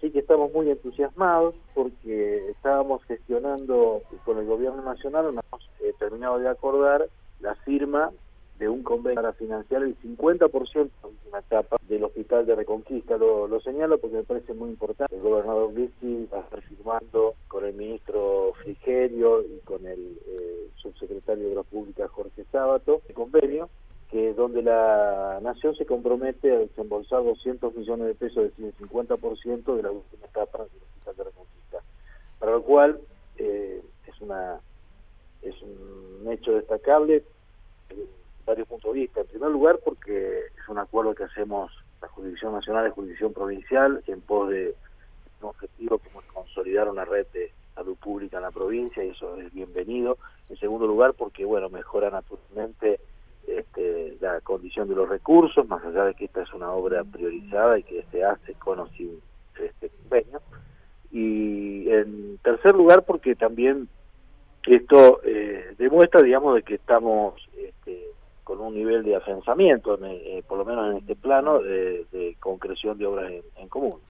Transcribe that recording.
Así que estamos muy entusiasmados porque estábamos gestionando con el gobierno nacional, nos hemos terminado de acordar la firma de un convenio para financiar el 50% de la última etapa del Hospital de Reconquista. Lo señalo porque me parece muy importante. El gobernador Vicki va a estar firmando con el ministro Frigerio y con el subsecretario de Obras Públicas Jorge Sábato el convenio, que donde la Nación se compromete a desembolsar 200 millones de pesos, es decir, el 50% de la última etapa del Hospital de Reconquista. Para lo cual es un hecho destacable de varios puntos de vista. En primer lugar, porque es un acuerdo que hacemos la jurisdicción nacional y jurisdicción provincial en pos de un objetivo como es consolidar una red de salud pública en la provincia, y eso es bienvenido. En segundo lugar, porque mejora naturalmente la condición de los recursos, más allá de que esta es una obra priorizada y que se hace con o sin este convenio. Y en tercer lugar, porque también esto demuestra, digamos, de que estamos con un nivel de afianzamiento, por lo menos en este plano, de concreción de obras en común.